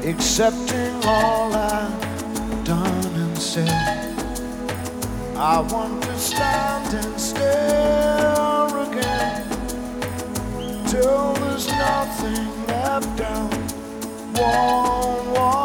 accepting all I've done and said. I want to stand and stare again till there's nothing left down. Whoa, whoa.